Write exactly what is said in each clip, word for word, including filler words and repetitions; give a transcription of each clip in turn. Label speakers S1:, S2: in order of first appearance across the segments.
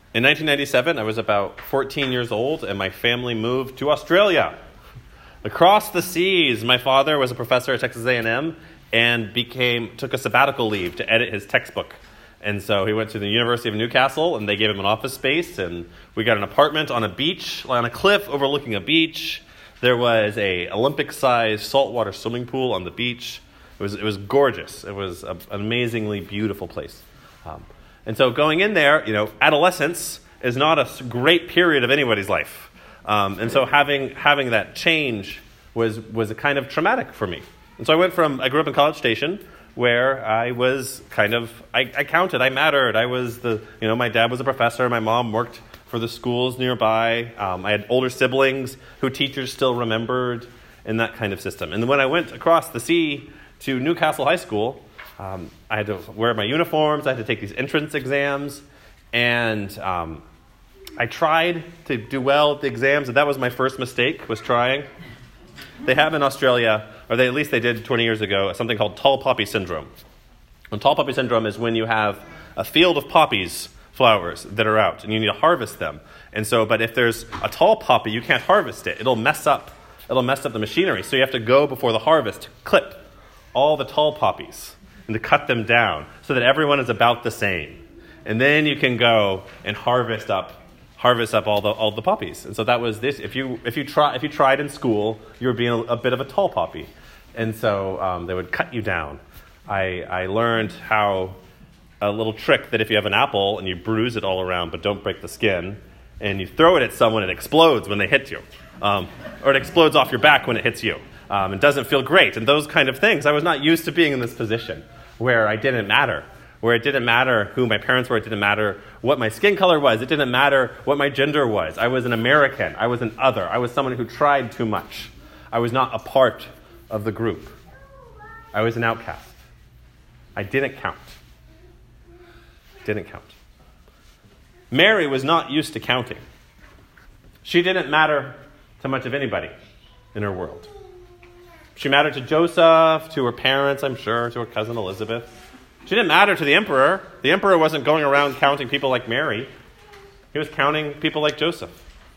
S1: In nineteen ninety-seven, I was about fourteen years old, and my family moved to Australia. Across the seas, my father was a professor at Texas A and M and became took a sabbatical leave to edit his textbook. And so he went to the University of Newcastle, and they gave him an office space, and we got an apartment on a beach, on a cliff overlooking a beach. There was a Olympic-sized saltwater swimming pool on the beach. It was it was gorgeous. It was a, an amazingly beautiful place. Um, and so going in there, you know, adolescence is not a great period of anybody's life. Um, and so having having that change was was a kind of traumatic for me. And so I went from, I grew up in College Station, where I was kind of, I, I counted, I mattered. I was the, you know, my dad was a professor, my mom worked for the schools nearby. Um, I had older siblings who teachers still remembered, and that kind of system. And when I went across the sea to Newcastle High School, um, I had to wear my uniforms, I had to take these entrance exams, and um, I tried to do well at the exams, and that was my first mistake, was trying. They have in Australia, or they, at least they did twenty years ago, something called tall poppy syndrome. And tall poppy syndrome is when you have a field of poppies, flowers, that are out, and you need to harvest them. And so, but if there's a tall poppy, you can't harvest it. It'll mess up. It'll mess up the machinery. So you have to go before the harvest to clip all the tall poppies and to cut them down so that everyone is about the same. And then you can go and harvest up harvest up all the all the poppies. And so that was this. If you if you try if you tried in school, you were being a, a bit of a tall poppy, and so um, they would cut you down. I I learned how a little trick that if you have an apple and you bruise it all around, but don't break the skin, and you throw it at someone, it explodes when they hit you, um, or it explodes off your back when it hits you. Um, it doesn't feel great, and those kind of things. I was not used to being in this position where I didn't matter. Where it didn't matter who my parents were, it didn't matter what my skin color was, it didn't matter what my gender was. I was an American, I was an other, I was someone who tried too much. I was not a part of the group. I was an outcast. I didn't count. Didn't count. Mary was not used to counting. She didn't matter to much of anybody in her world. She mattered to Joseph, to her parents, I'm sure, to her cousin Elizabeth. She didn't matter to the emperor. The emperor wasn't going around counting people like Mary. He was counting people like Joseph.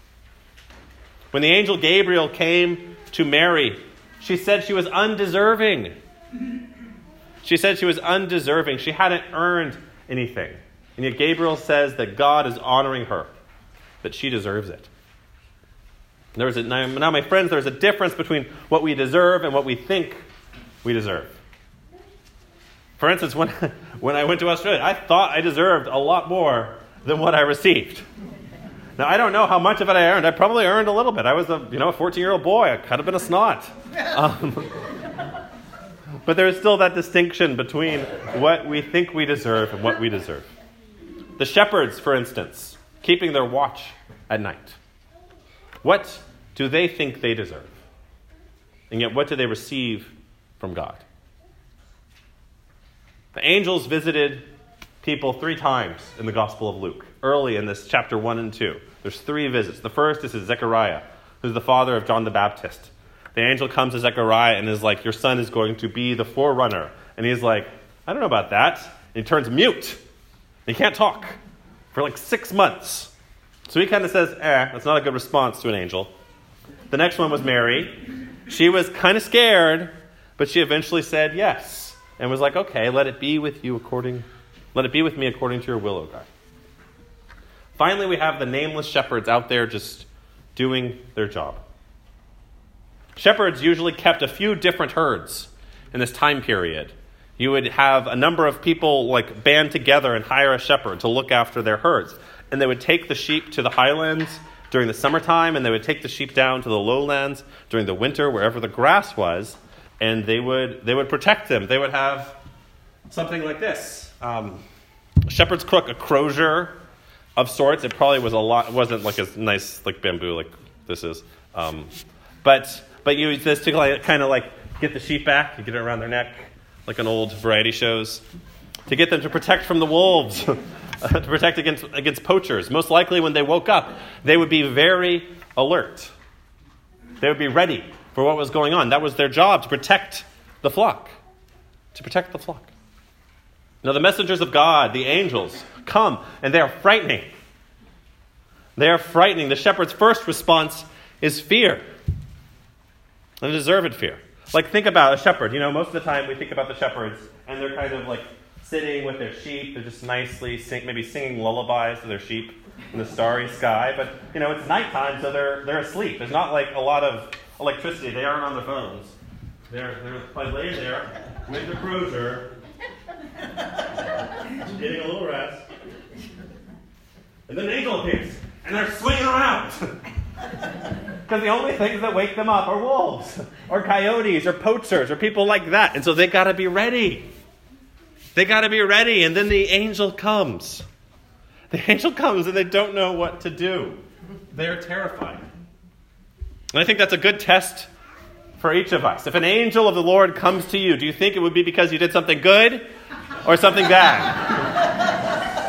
S1: When the angel Gabriel came to Mary, she said she was undeserving. She said she was undeserving. She hadn't earned anything. And yet Gabriel says that God is honoring her, that she deserves it. There was a, now, my friends, there's a difference between what we deserve and what we think we deserve. For instance, when, when I went to Australia, I thought I deserved a lot more than what I received. Now, I don't know how much of it I earned. I probably earned a little bit. I was a you know a fourteen-year-old boy. I could have been a snot. Um, but there is still that distinction between what we think we deserve and what we deserve. The shepherds, for instance, keeping their watch at night. What do they think they deserve? And yet, what do they receive from God? The angels visited people three times in the Gospel of Luke, early in this chapter one and two. There's three visits. The first is to Zechariah, who's the father of John the Baptist. The angel comes to Zechariah and is like, your son is going to be the forerunner. And he's like, I don't know about that. And he turns mute. He can't talk for like six months. So he kind of says, eh, that's not a good response to an angel. The next one was Mary. She was kind of scared, but she eventually said yes. And was like, okay, let it be with you according, let it be with me according to your will, O God. Finally, we have the nameless shepherds out there just doing their job. Shepherds usually kept a few different herds in this time period. You would have a number of people like band together and hire a shepherd to look after their herds. And they would take the sheep to the highlands during the summertime, and they would take the sheep down to the lowlands during the winter, wherever the grass was. And they would they would protect them. They would have something like this. Um, a shepherd's crook, a crozier of sorts. It probably was a lot. It wasn't like as nice like bamboo like this is. Um, but but you use this to like, kind of like get the sheep back. You get it around their neck, like in old variety shows, to get them to protect from the wolves, to protect against against poachers. Most likely, when they woke up, they would be very alert. They would be ready for what was going on. That was their job, to protect the flock. To protect the flock. Now the messengers of God, the angels, come, and they are frightening. They are frightening. The shepherd's first response is fear. And deserved fear. Like, think about a shepherd. You know, most of the time we think about the shepherds, and they're kind of like sitting with their sheep. They're just nicely, sing, maybe singing lullabies to their sheep in the starry sky. But, you know, it's nighttime, so they're they're asleep. There's not like a lot of electricity. They aren't on their phones. They're, they're like laying there with the cruiser, getting a little rest. And then an angel appears, and they're swinging around. Because the only things that wake them up are wolves, or coyotes, or poachers, or people like that. And so they got to be ready. They got to be ready. And then the angel comes. The angel comes, and they don't know what to do. They're terrified. And I think that's a good test for each of us. If an angel of the Lord comes to you, do you think it would be because you did something good or something bad?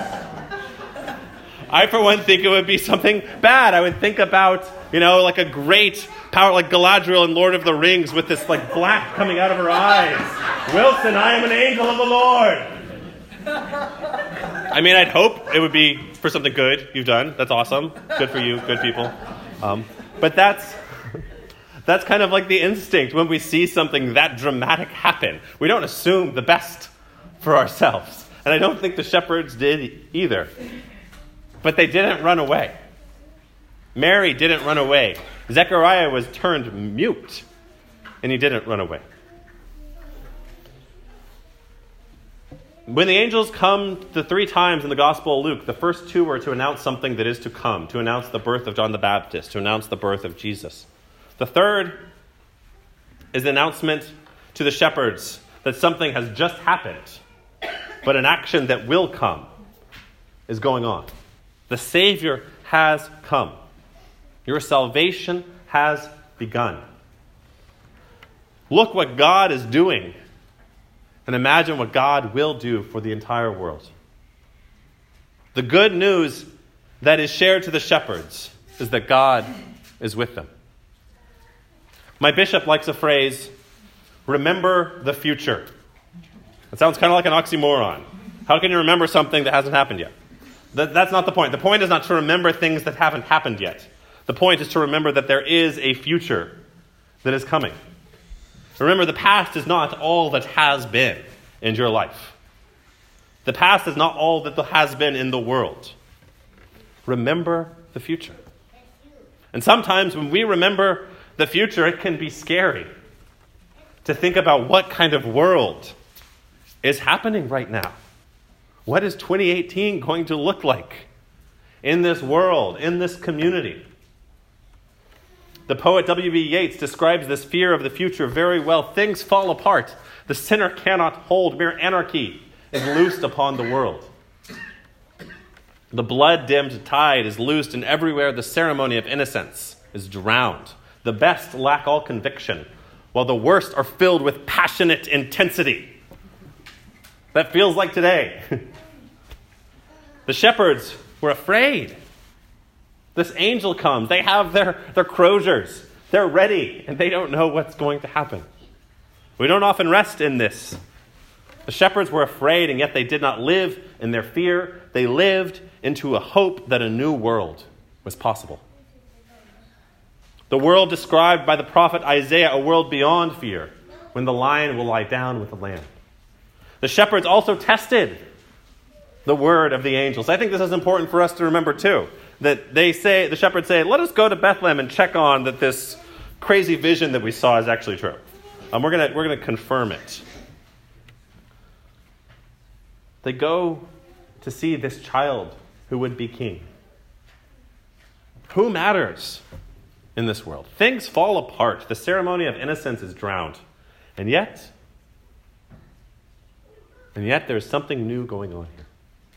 S1: I, for one, think it would be something bad. I would think about, you know, like a great power like Galadriel in Lord of the Rings with this like black coming out of her eyes. Wilson, I am an angel of the Lord. I mean, I'd hope it would be for something good you've done. That's awesome. Good for you. Good people. Um, but that's that's kind of like the instinct when we see something that dramatic happen. We don't assume the best for ourselves. And I don't think the shepherds did either. But they didn't run away. Mary didn't run away. Zechariah was turned mute, and he didn't run away. When the angels come the three times in the Gospel of Luke, the first two were to announce something that is to come, to announce the birth of John the Baptist, to announce the birth of Jesus. The third is the announcement to the shepherds that something has just happened, but an action that will come is going on. The Savior has come. Your salvation has begun. Look what God is doing, and imagine what God will do for the entire world. The good news that is shared to the shepherds is that God is with them. My bishop likes a phrase, remember the future. It sounds kind of like an oxymoron. How can you remember something that hasn't happened yet? That, that's not the point. The point is not to remember things that haven't happened yet. The point is to remember that there is a future that is coming. Remember, the past is not all that has been in your life. The past is not all that has been in the world. Remember the future. And sometimes when we remember the future, it can be scary to think about what kind of world is happening right now. What is twenty eighteen going to look like in this world, in this community? The poet W B Yeats describes this fear of the future very well. Things fall apart. The sinner cannot hold. Mere anarchy is loosed upon the world. The blood-dimmed tide is loosed, and everywhere the ceremony of innocence is drowned. The best lack all conviction, while the worst are filled with passionate intensity. That feels like today. The shepherds were afraid. This angel comes. They have their, their croziers. They're ready, and they don't know what's going to happen. We don't often rest in this. The shepherds were afraid, and yet they did not live in their fear. They lived into a hope that a new world was possible. The world described by the prophet Isaiah, a world beyond fear, when the lion will lie down with the lamb. The shepherds also tested the word of the angels. I think this is important for us to remember too. That they say, the shepherds say, let us go to Bethlehem and check on that this crazy vision that we saw is actually true. Um, we're gonna we're gonna confirm it. They go to see this child who would be king. Who matters in this world? Things fall apart. The ceremony of innocence is drowned. And yet, and yet there's something new going on here.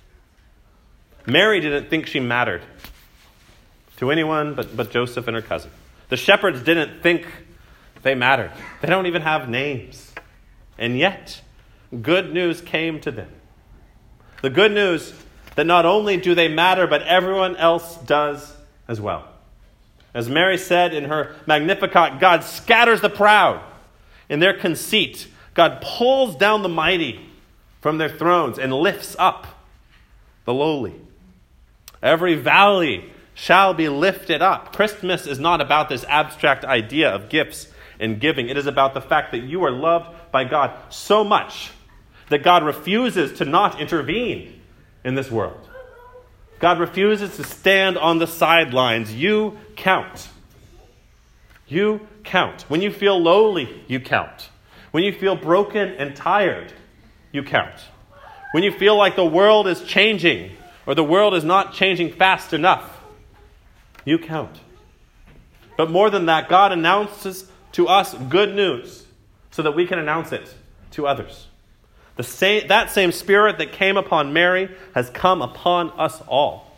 S1: Mary didn't think she mattered to anyone but, but Joseph and her cousin. The shepherds didn't think they mattered. They don't even have names. And yet, good news came to them. The good news that not only do they matter, but everyone else does as well. As Mary said in her Magnificat, God scatters the proud in their conceit. God pulls down the mighty from their thrones and lifts up the lowly. Every valley shall be lifted up. Christmas is not about this abstract idea of gifts and giving. It is about the fact that you are loved by God so much that God refuses to not intervene in this world. God refuses to stand on the sidelines. You count. You count. When you feel lowly, you count. When you feel broken and tired, you count. When you feel like the world is changing or the world is not changing fast enough, you count. But more than that, God announces to us good news so that we can announce it to others. The same, that same Spirit that came upon Mary has come upon us all.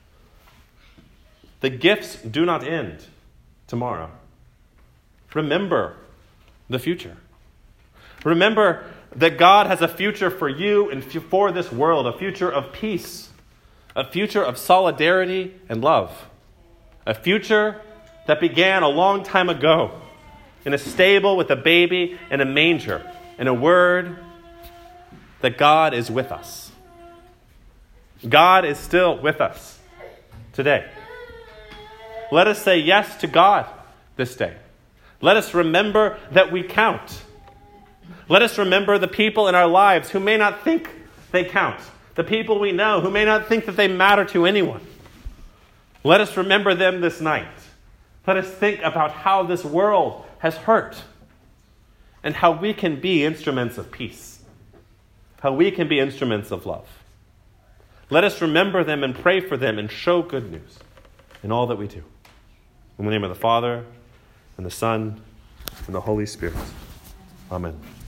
S1: The gifts do not end tomorrow. Remember the future. Remember that God has a future for you and for this world, a future of peace, a future of solidarity and love, a future that began a long time ago in a stable with a baby and a manger, and a word that God is with us. God is still with us today. Let us say yes to God this day. Let us remember that we count. Let us remember the people in our lives who may not think they count. The people we know who may not think that they matter to anyone. Let us remember them this night. Let us think about how this world has hurt and how we can be instruments of peace. How we can be instruments of love. Let us remember them and pray for them and show good news in all that we do. In the name of the Father, and the Son, and the Holy Spirit. Amen.